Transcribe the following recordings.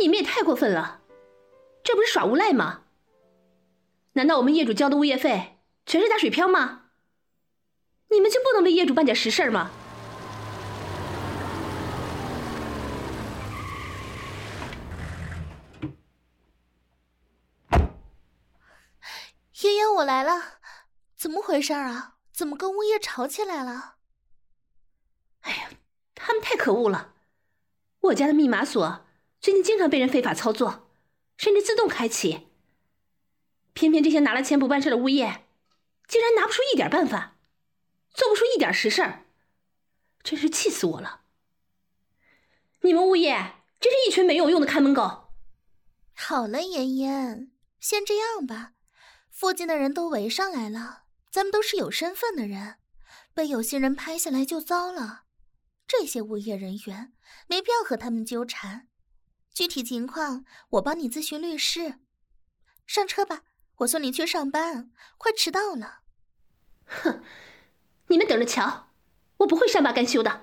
你们也太过分了，这不是耍无赖吗？难道我们业主交的物业费全是打水漂吗？你们就不能为业主办点实事吗？ 爷爷，我来了，怎么回事啊？怎么跟物业吵起来了？ 哎呀，他们太可恶了！我家的密码锁最近经常被人非法操作，甚至自动开启。偏偏这些拿了钱不办事的物业，竟然拿不出一点办法，做不出一点实事儿，真是气死我了！你们物业真是一群没有用的看门狗。 好了，爷爷，先这样吧。附近的人都围上来了，咱们都是有身份的人，被有心人拍下来就糟了。这些物业人员没必要和他们纠缠，具体情况我帮你咨询律师。上车吧，我送你去上班，快迟到了。 哼，你们等着瞧，我不会善罢甘休的。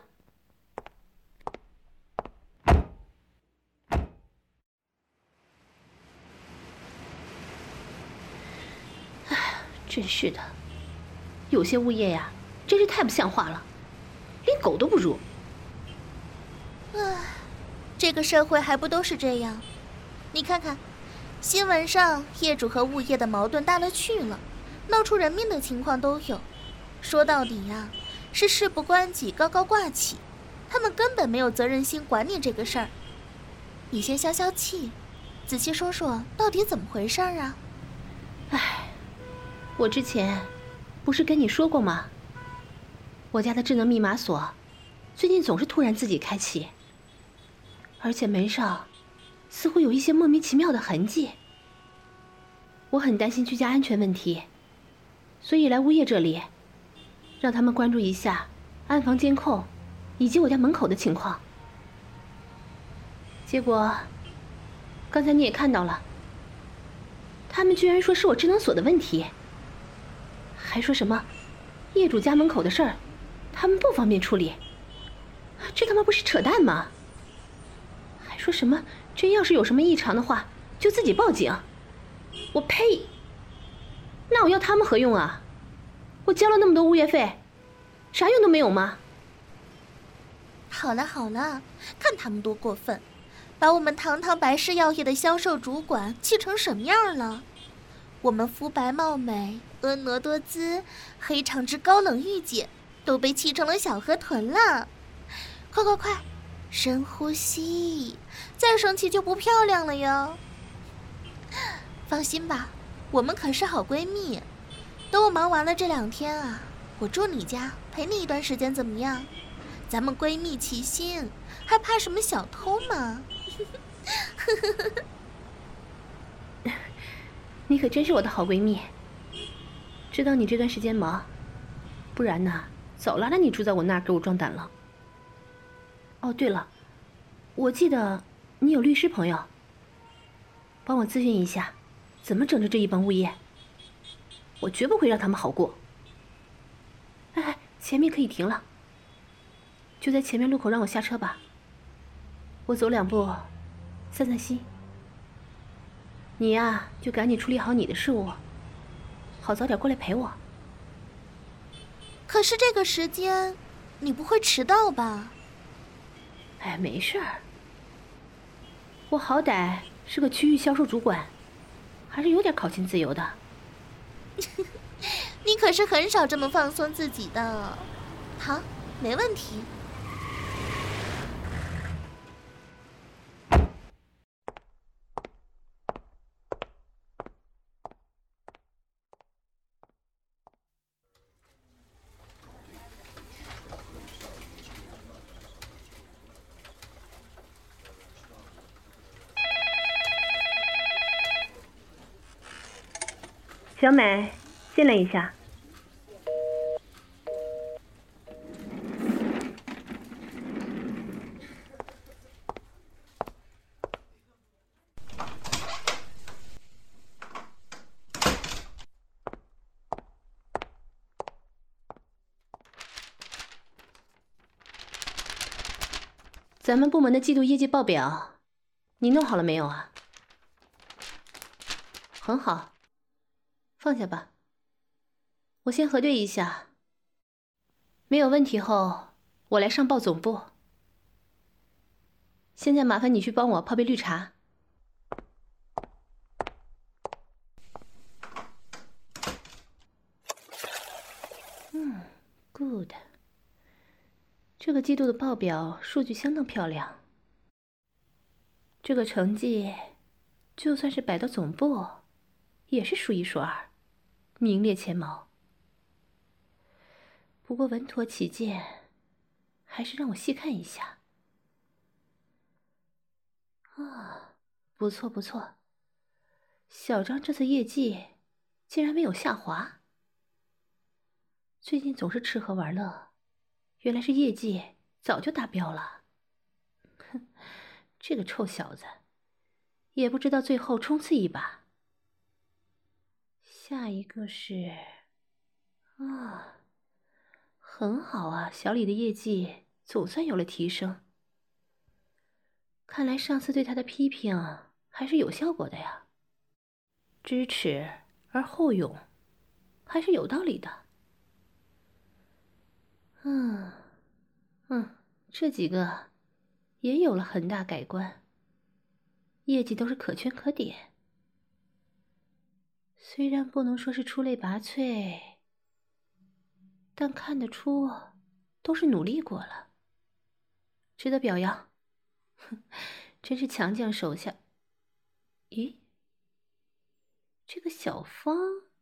真是的，有些物业呀，真是太不像话了，连狗都不如。 唉，这个社会还不都是这样？你看看，新闻上业主和物业的矛盾大了去了，闹出人命的情况都有。说到底呀，是事不关己高高挂起，他们根本没有责任心管你这个事儿。你先消消气，仔细说说到底怎么回事啊？ 唉，我之前不是跟你说过吗？我家的智能密码锁最近总是突然自己开启，而且门上似乎有一些莫名其妙的痕迹。我很担心居家安全问题，所以来物业这里，让他们关注一下安防监控以及我家门口的情况。结果刚才你也看到了，他们居然说是我智能锁的问题，还说什么业主家门口的事儿他们不方便处理，这他妈不是扯淡吗？还说什么真要是有什么异常的话就自己报警。我呸！那我要他们何用啊？我交了那么多物业费，啥用都没有吗？ 好了好了，看他们多过分，把我们堂堂白氏药业的销售主管气成什么样了？我们肤白貌美、婀娜多姿、黑长直、高冷御姐都被气成了小河豚了。快快快，深呼吸，再生气就不漂亮了哟。放心吧，我们可是好闺蜜。等我忙完了这2天啊，我住你家陪你一段时间怎么样？咱们闺蜜齐心，还怕什么小偷吗？ 你可真是我的好闺蜜，知道你这段时间忙，不然呢早拉着你住在我那儿给我壮胆了。哦对了，我记得你有律师朋友，帮我咨询一下怎么整治这一帮物业，我绝不会让他们好过。哎，前面可以停了，就在前面路口让我下车吧，我走2步散散心。你呀，就赶紧处理好你的事务，好早点过来陪我。 可是这个时间，你不会迟到吧？ 哎，没事儿，我好歹是个区域销售主管，还是有点考勤自由的。 你可是很少这么放松自己的。好，没问题。 小美，进来一下。咱们部门的季度业绩报表， 你弄好了没有啊？很好，放下吧。我先核对一下，没有问题后，我来上报总部。现在麻烦你去帮我泡杯绿茶。Good。这个季度的报表数据相当漂亮，这个成绩就算是摆到总部，也是数一数二，名列前茅。不过稳妥起见，还是让我细看一下。啊，不错不错，小张这次业绩竟然没有下滑。最近总是吃喝玩乐，原来是业绩早就达标了。哼，这个臭小子，也不知道最后冲刺一把。下一个是……啊，很好啊，小李的业绩总算有了提升。看来上次对他的批评还是有效果的呀。知耻而后勇，还是有道理的。这几个也有了很大改观，业绩都是可圈可点。虽然不能说是出类拔萃，但看得出都是努力过了，值得表扬。哼，真是强将手下。咦，这个小芳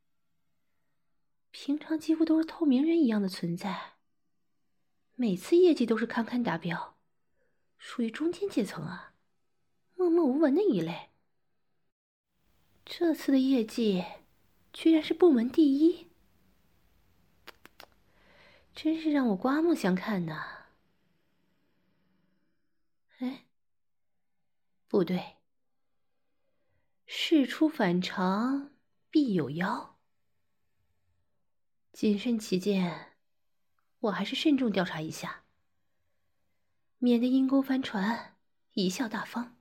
平常几乎都是透明人一样的存在，每次业绩都是堪堪达标，属于中间阶层啊，默默无闻的一类。这次的业绩居然是部门第一，真是让我刮目相看呐。哎，不对，事出反常必有妖。谨慎起见，我还是慎重调查一下，免得阴沟翻船，贻笑大方。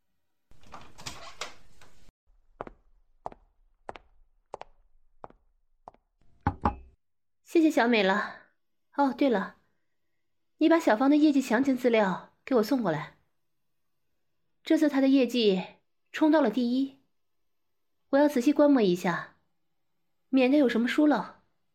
谢谢小美了。哦，对了，你把小芳的业绩详情资料给我送过来。这次她的业绩冲到了第一，我要仔细观摩一下，免得有什么疏漏。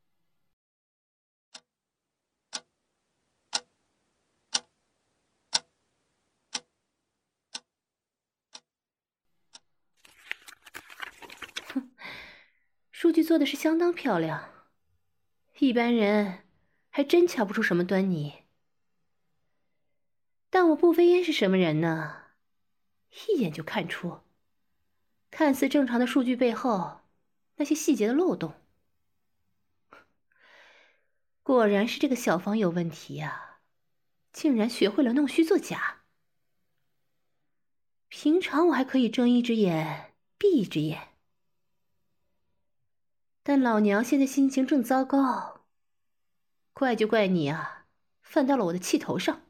数据做的是相当漂亮，一般人还真瞧不出什么端倪。但我不飞烟是什么人呢？一眼就看出，看似正常的数据背后那些细节的漏洞。果然是这个小芳有问题呀，竟然学会了弄虚作假。平常我还可以睁一只眼闭一只眼，但老娘现在心情正糟糕，怪就怪你啊，犯到了我的气头上。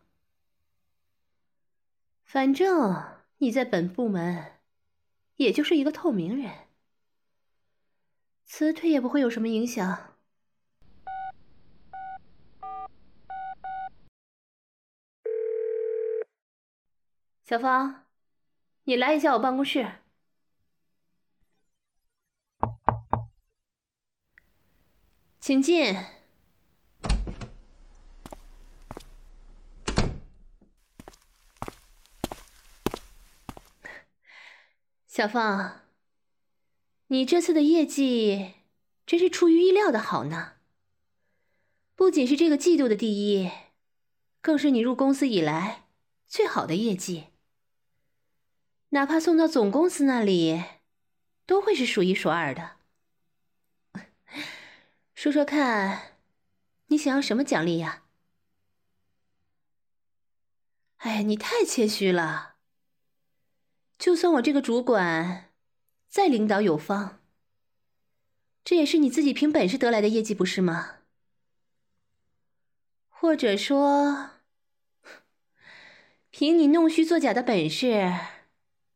反正你在本部门也就是一个透明人，辞退也不会有什么影响。小芳，你来一下我办公室。请进。小芳，你这次的业绩真是出乎意料的好呢，不仅是这个季度的第一，更是你入公司以来最好的业绩，哪怕送到总公司那里，都会是数一数二的。说说看，你想要什么奖励呀？哎，你太谦虚了。就算我这个主管再领导有方，这也是你自己凭本事得来的业绩，不是吗？或者说，凭你弄虚作假的本事，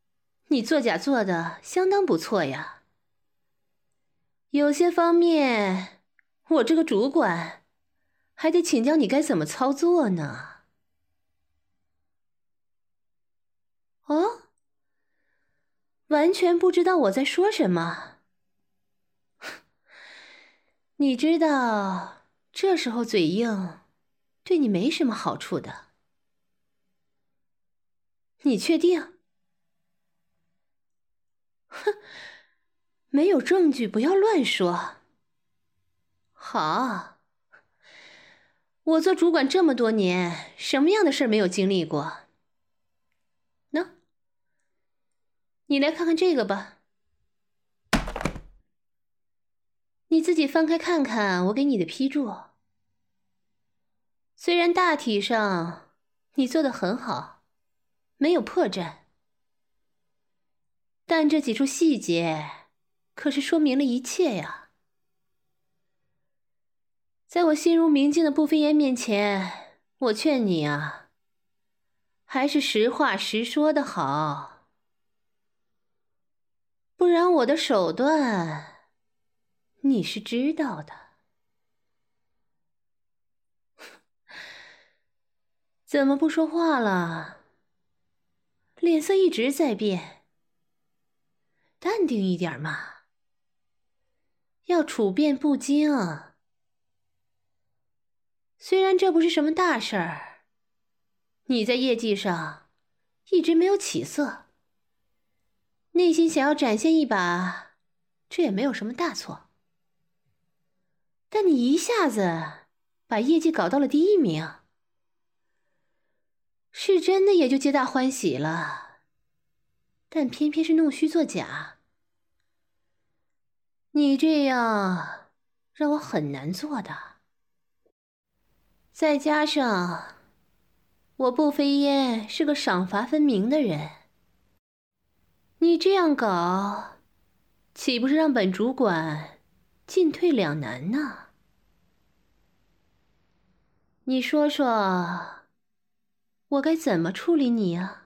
你作假做的相当不错呀。有些方面，我这个主管还得请教你该怎么操作呢。哦，完全不知道我在说什么。你知道，这时候嘴硬，对你没什么好处的。你确定？哼，没有证据不要乱说。好，我做主管这么多年，什么样的事儿没有经历过？喏，你来看看这个吧。你自己翻开看看我给你的批注。虽然大体上你做得很好，没有破绽，但这几处细节可是说明了一切呀。在我心如明镜的不飞烟面前，我劝你啊，还是实话实说的好，不然我的手段你是知道的。怎么不说话了？脸色一直在变，淡定一点嘛，要处变不惊。虽然这不是什么大事儿，你在业绩上一直没有起色，内心想要展现一把，这也没有什么大错。但你一下子把业绩搞到了第1名，是真的也就皆大欢喜了，但偏偏是弄虚作假。你这样让我很难做的。再加上我不飞烟是个赏罚分明的人，你这样搞，岂不是让本主管进退两难呢？你说说，我该怎么处理你啊？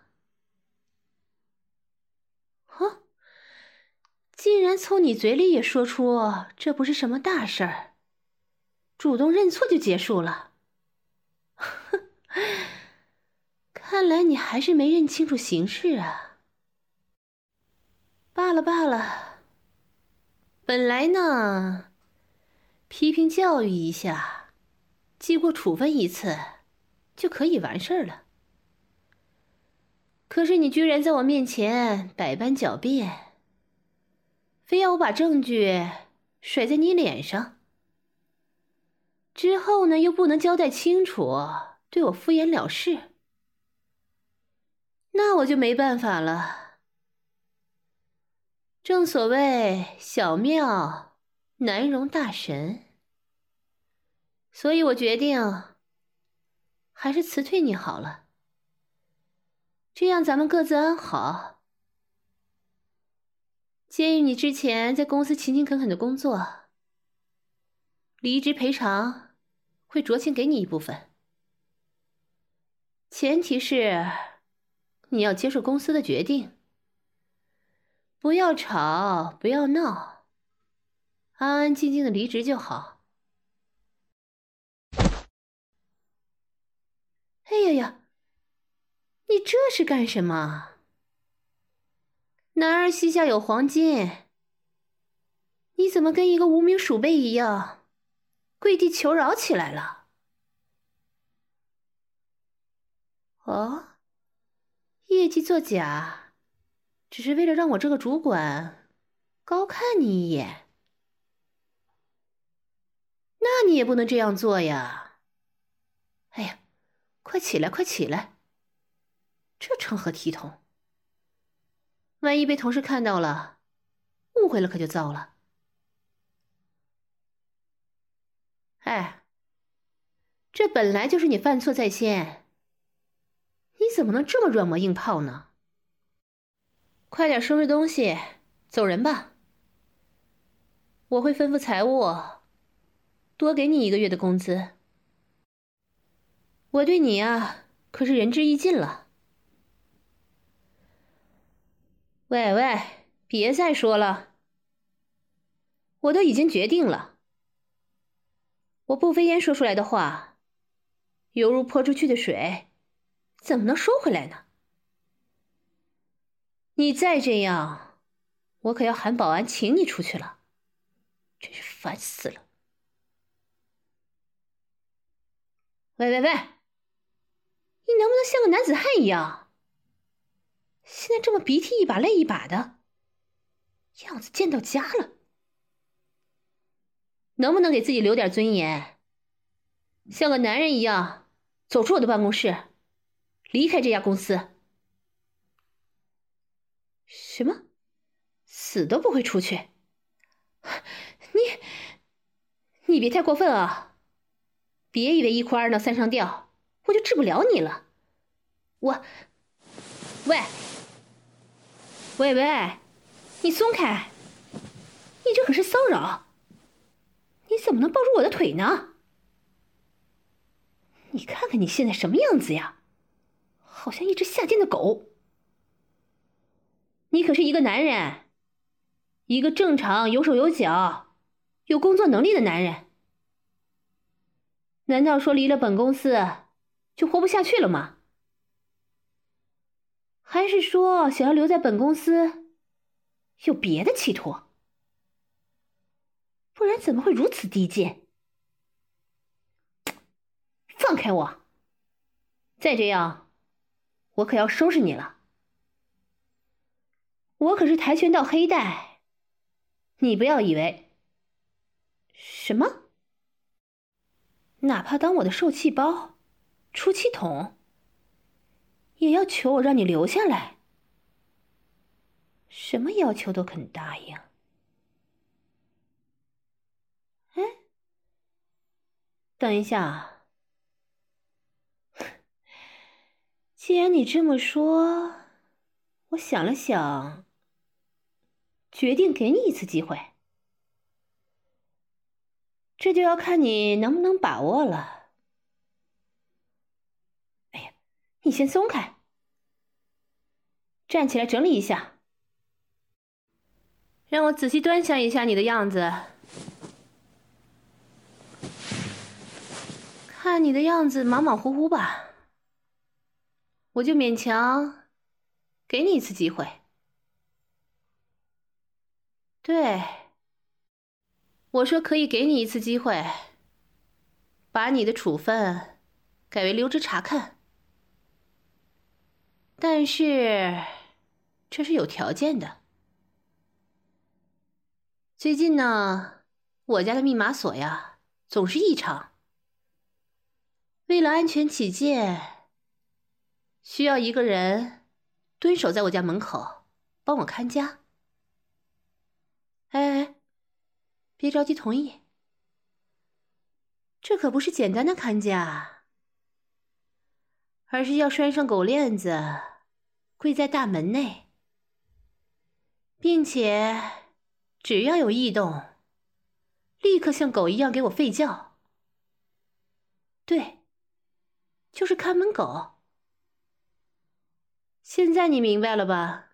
哼，竟然从你嘴里也说出这不是什么大事儿，主动认错就结束了。哼，看来你还是没认清楚形势啊。罢了罢了，本来呢，批评教育一下，记过处分1次，就可以完事儿了。可是你居然在我面前百般狡辩，非要我把证据甩在你脸上，之后呢又不能交代清楚，对我敷衍了事，那我就没办法了。正所谓小庙难容大神，所以我决定还是辞退你好了，这样咱们各自安好。鉴于你之前在公司勤勤恳恳的工作，离职赔偿会酌情给你一部分，前提是你要接受公司的决定，不要吵，不要闹，安安静静的离职就好。哎呀呀，你这是干什么？男儿膝下有黄金，你怎么跟一个无名鼠辈一样，跪地求饶起来了？哦，业绩作假，只是为了让我这个主管高看你一眼？那你也不能这样做呀！哎呀，快起来，快起来！这成何体统？万一被同事看到了，误会了可就糟了。哎，这本来就是你犯错在先，你怎么能这么软磨硬泡呢？快点收拾东西，走人吧。我会吩咐财务多给你1个月的工资。我对你啊，可是仁至义尽了。 喂喂，别再说了，我都已经决定了。我不飞烟说出来的话，犹如泼出去的水，怎么能收回来呢？你再这样，我可要喊保安请你出去了，真是烦死了。喂喂喂，你能不能像个男子汉一样？现在这么鼻涕一把泪一把的，样子见到家了。能不能给自己留点尊严？像个男人一样走出我的办公室，离开这家公司。什么？死都不会出去？你别太过分啊！别以为一哭二闹三上吊，我就治不了你了。喂，你松开！你这可是骚扰！你怎么能抱住我的腿呢？你看看你现在什么样子呀，好像一只下贱的狗。你可是一个男人，一个正常有手有脚、有工作能力的男人。难道说离了本公司就活不下去了吗？还是说想要留在本公司有别的企图？不然怎么会如此低贱？放开我！再这样，我可要收拾你了。我可是跆拳道黑带，你不要以为。什么？哪怕当我的受气包、出气筒，也要求我让你留下来？什么要求都肯答应？哎，等一下，既然你这么说，我想了想，决定给你一次机会。这就要看你能不能把握了。哎呀，你先松开，站起来整理一下，让我仔细端详一下你的样子。看你的样子马马虎虎吧，我就勉强给你一次机会。对，我说可以给你一次机会，把你的处分改为留职察看。但是这是有条件的。最近呢，我家的密码锁呀总是异常。为了安全起见，需要一个人蹲守在我家门口，帮我看家。哎，别着急同意，这可不是简单的看家，而是要拴上狗链子，跪在大门内，并且只要有异动，立刻像狗一样给我吠叫。对，就是看门狗。现在你明白了吧？